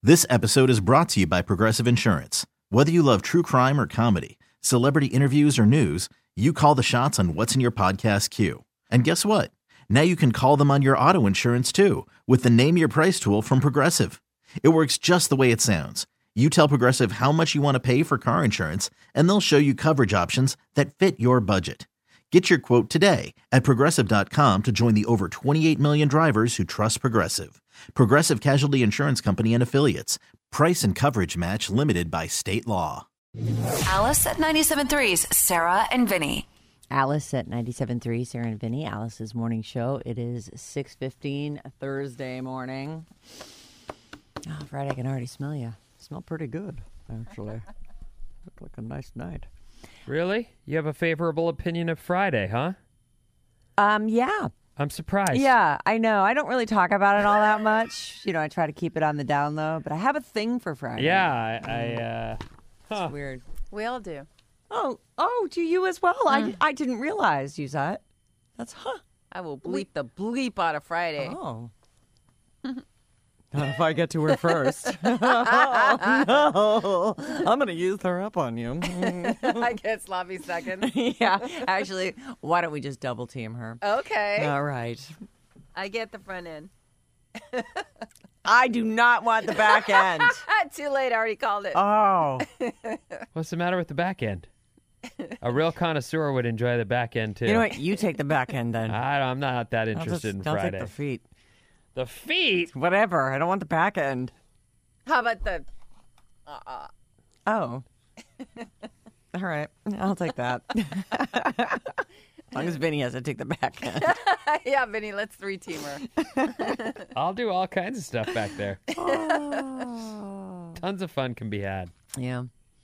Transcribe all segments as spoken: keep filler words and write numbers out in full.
This episode is brought to you by Progressive Insurance. Whether you love true crime or comedy, celebrity interviews or news, you call the shots on what's in your podcast queue. And guess what? Now you can call them on your auto insurance too with the Name Your Price tool from Progressive. It works just the way it sounds. You tell Progressive how much you want to pay for car insurance, and they'll show you coverage options that fit your budget. Get your quote today at Progressive dot com to join the over twenty-eight million drivers who trust Progressive. Progressive Casualty Insurance Company and Affiliates. Price and coverage match limited by state law. Alice at ninety-seven point three's Sarah and Vinny. Alice at ninety-seven point three, Sarah and Vinny, Alice's morning show. It is six fifteen Thursday morning. Oh, Friday, I can already smell you. Smell pretty good, actually. Look like a nice night. Really? You have a favorable opinion of Friday, huh? Um, yeah. I'm surprised. Yeah, I know. I don't really talk about it all that much. You know, I try to keep it on the down low, but I have a thing for Friday. Yeah, I... I uh, huh. It's weird. We all do. Oh, oh, do you as well? Mm. I, I didn't realize you saw it. That's, huh. I will bleep the bleep out of Friday. Oh. Not if I get to her first. Oh, no. I'm going to use her up on you. I get sloppy second. Yeah. Actually, why don't we just double team her? Okay. All right. I get the front end. I do not want the back end. Too late. I already called it. Oh. What's the matter with the back end? A real connoisseur would enjoy the back end, too. You know what? You take the back end then. I, I'm not that I'll interested just, in I'll Friday. take the feet. The feet? Whatever. I don't want the back end. How about the... Uh-uh. Oh. All right. I'll take that. As long as Vinny has to take the back end. Yeah, Vinny, let's three-team her. I'll do all kinds of stuff back there. Oh. Tons of fun can be had. Yeah.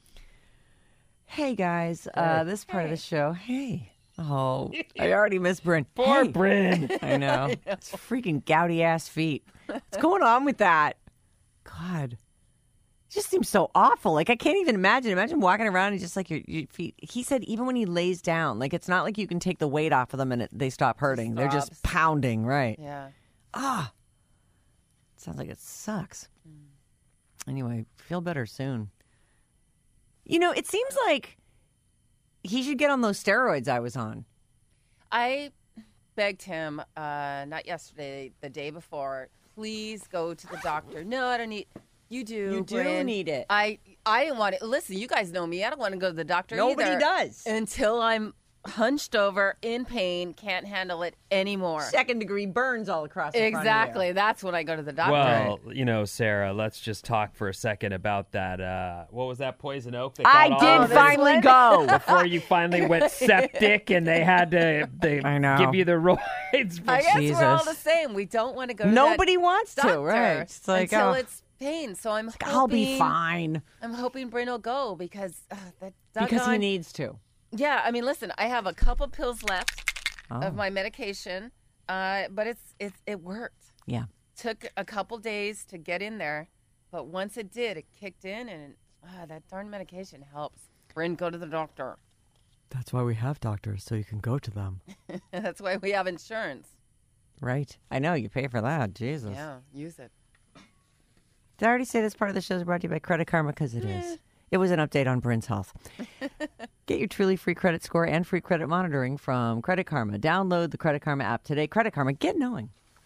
Hey, guys. Uh, this part Hey. of the show. Hey. Oh, I already miss Bryn. Poor Hey. Bryn. I know. It's freaking gouty-ass feet. What's going on with that? God. It just seems so awful. Like, I can't even imagine. Imagine walking around and just, like, your, your feet. He said even when he lays down, like, it's not like you can take the weight off of them and it, they stop hurting. They're just stops. pounding, right? Yeah. Ah. Sounds like it sucks. Anyway, feel better soon. You know, it seems like he should get on those steroids I was on. I begged him, uh, not yesterday, the day before, please go to the doctor. No, I don't need... You do, You do Bryn. need it. I I didn't want it. Listen, you guys know me. I don't want to go to the doctor Nobody either. does. Until I'm hunched over, in pain, can't handle it anymore. Second degree burns all across the front of Exactly. you. That's when I go to the doctor. Well, you know, Sarah, let's just talk for a second about that. Uh, what was that poison oak? That I got did all of finally it go. before you finally went septic and they had to they I know. give you the roids. For I guess Jesus. we're all the same. We don't want to go to Nobody that wants doctor to, right? It's like, until oh, it's pain. So I'm hoping, I'll be fine. I'm hoping Bryn will go because uh, that Because he doggone- needs to. Yeah, I mean, listen, I have a couple pills left Oh. of my medication, uh, but it's it's it worked. Yeah. Took a couple days to get in there, but once it did, it kicked in, and uh, that darn medication helps. Bryn, go to the doctor. That's why we have doctors, so you can go to them. That's why we have insurance. Right. I know. You pay for that. Jesus. Yeah, use it. Did I already say this part of the show is brought to you by Credit Karma? Because it is. It was an update on Bryn's health. Get your truly free credit score and free credit monitoring from Credit Karma. Download the Credit Karma app today. Credit Karma, get knowing.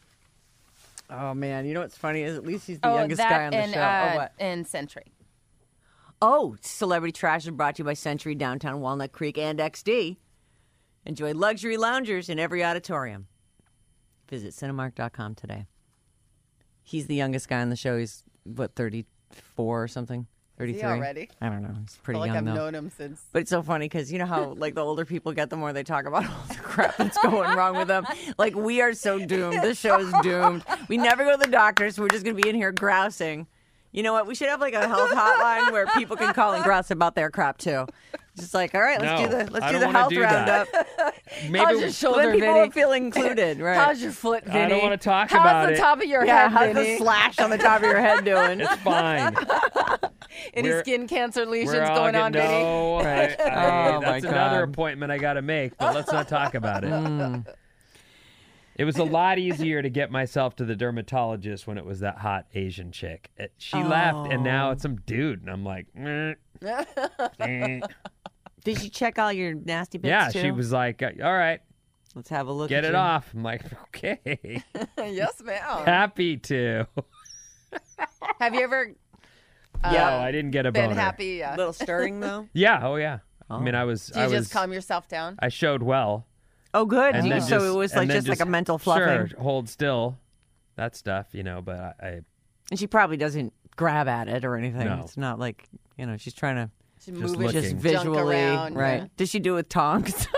Oh, man. You know what's funny is at least he's the oh, youngest that guy on the and, show. Uh, oh, what? and Century. Oh, Celebrity Trash is brought to you by Century, Downtown Walnut Creek, and X D. Enjoy luxury loungers in every auditorium. Visit Cinemark dot com today. He's the youngest guy on the show. He's, what, thirty-four or something? thirty-three? Is he already? I don't know. He's pretty I feel like young, I've though. known him since. But it's so funny because you know how, like, the older people get, the more they talk about all the crap that's going wrong with them. Like, we are so doomed. This show is doomed. We never go to the doctor, so we're just going to be in here grousing. You know what? We should have, like, a health hotline where people can call and grouse about their crap, too. Just like, all right, let's No, do the let's I do don't the wanna health do roundup. that. How's Maybe your So shoulder, then people Vinny? will feel included, right? How's your foot, Vinny? I don't want to talk How's about the it. top of your yeah, head, how's Vinny? the slash on the top of your head doing? It's fine. Any We're- skin cancer lesions We're all going gonna on, Vinny? know. I, I, Oh, my that's another God. appointment I got to make, but let's not talk about it. Mm. It was a lot easier to get myself to the dermatologist when it was that hot Asian chick. It- She left, and now it's some dude, and I'm like, "Meh, eh." Did she check all your nasty bits Yeah, too? she was like, all right, Let's have a look. get at it you. off. I'm like, okay, Yes, ma'am. happy to. Have you ever uh, No, I didn't get a been boner. happy? A Yeah. little stirring though. Yeah, oh yeah. I mean, I was, Do you I just was, calm yourself down? I showed well. Oh, good. And You- then so just- it was and like then just, like a mental fluffing. Sure, hold still, that stuff, you know. But I, I And she probably doesn't grab at it or anything. No. It's not like you know she's trying to Just Just moving looking. just Junk visually around, right. yeah. Did she do it with tongs?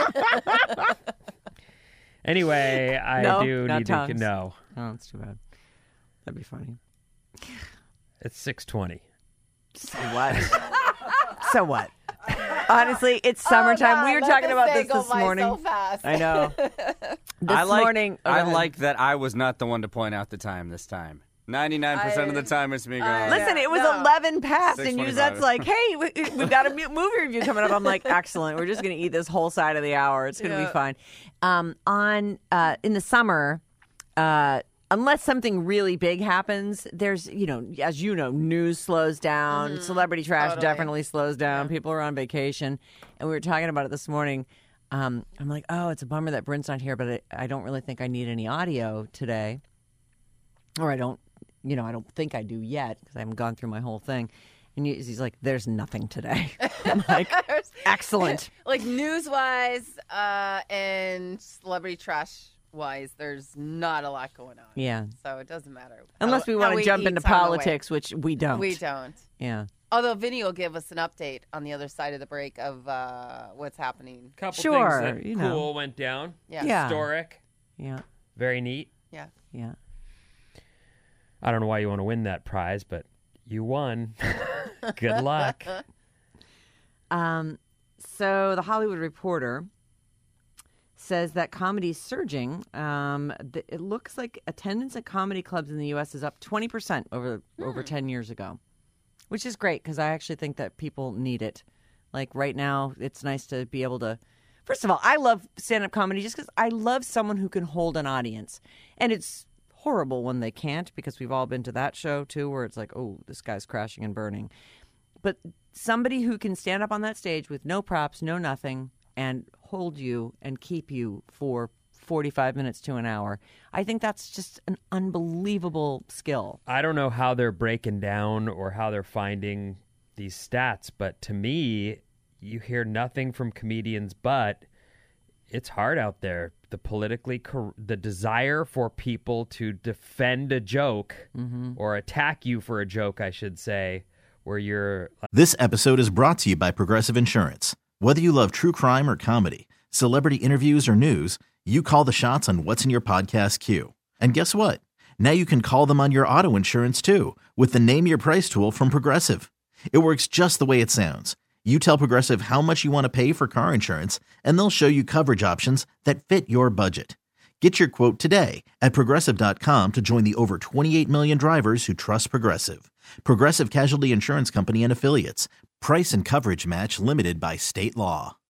anyway, I No, do not need to tongues. no. Oh, that's too bad. That'd be funny. It's six twenty. So what? so what? Honestly, it's summertime. Oh, we were God, talking let about day this go this by morning. So fast. I know. This I like, morning. oh, go I ahead. like that I was not the one to point out the time this time. ninety-nine percent of the time it's me going, I- Listen, it was No. eleven past, and six Yuzette's twenty-five. like, "Hey, we, we've got a mu- movie review coming up." I'm like, "Excellent. We're just going to eat this whole side of the hour. It's going to Yeah. be fine." Um, on uh, in the summer, uh, unless something really big happens, there's you know, as you know, news slows down. Celebrity trash Totally. definitely slows down. People are on vacation, and we were talking about it this morning. Um, I'm like, "Oh, it's a bummer that Brent's not here, but I, I don't really think I need any audio today, or I don't." You know, I don't think I do yet because I haven't gone through my whole thing. And he- he's like, "There's nothing today." I'm like, "Excellent." Like news wise uh, and celebrity trash wise, there's not a lot going on. Yeah, So it doesn't matter. unless how- we how want to jump eat into time away. politics, which we don't. We don't. Yeah. Although Vinny will give us an update on the other side of the break of uh, what's happening. Couple Sure, things that you cool know. went down. Yeah. Yeah. Historic, Yeah. very neat. Yeah. Yeah. I don't know why you want to win that prize, but you won. Good luck. Um, so the Hollywood Reporter says that comedy is surging. Um, th- it looks like attendance at comedy clubs in the U S is up twenty percent over over ten years ago, which is great because I actually think that people need it. Like right now, it's nice to be able to. First of all, I love stand-up comedy just because I love someone who can hold an audience, and it's horrible when they can't because we've all been to that show too, where it's like, oh, this guy's crashing and burning. But somebody who can stand up on that stage with no props, no nothing, and hold you and keep you for forty-five minutes to an hour, I think that's just an unbelievable skill. I don't know how they're breaking down or how they're finding these stats, but to me, you hear nothing from comedians but it's hard out there. The politically cor- the desire for people to defend a joke or attack you for a joke, I should say, where you're This episode is brought to you by Progressive Insurance. Whether you love true crime or comedy, celebrity interviews or news, you call the shots on what's in your podcast queue. And guess what? Now you can call them on your auto insurance too with the Name Your Price tool from Progressive. It works just the way it sounds. You tell Progressive how much you want to pay for car insurance, and they'll show you coverage options that fit your budget. Get your quote today at Progressive dot com to join the over twenty-eight million drivers who trust Progressive. Progressive Casualty Insurance Company and Affiliates. Price and coverage match limited by state law.